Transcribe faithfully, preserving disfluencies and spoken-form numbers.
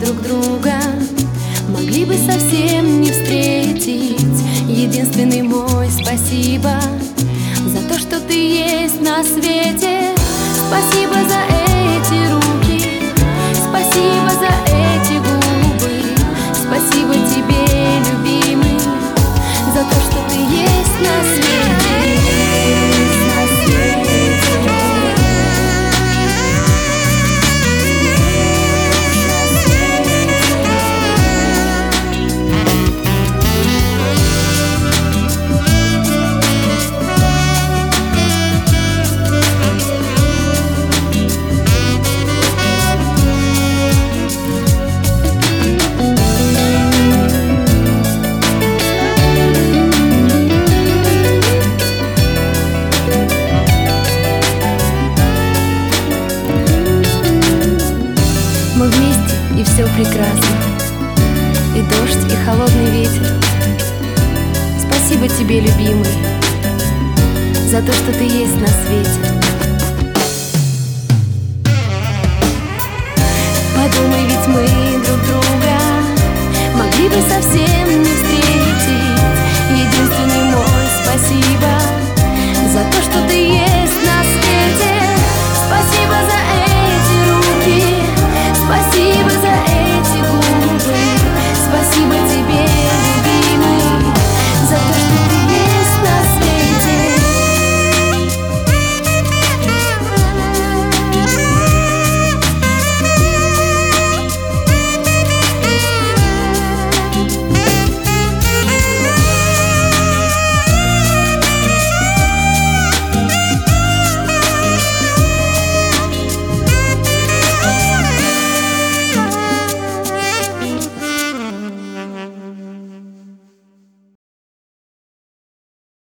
друг друга могли бы совсем не встретить. Единственный мой спасибо за то, что ты есть на свете. Спасибо за эти руки, спасибо за эти губы, спасибо тебе, любимый, за то, что ты есть на свете. Мы вместе, и все прекрасно, и дождь, и холодный ветер. Спасибо тебе, любимый, за то, что ты есть на свете. Подумай, ведь мы друг друга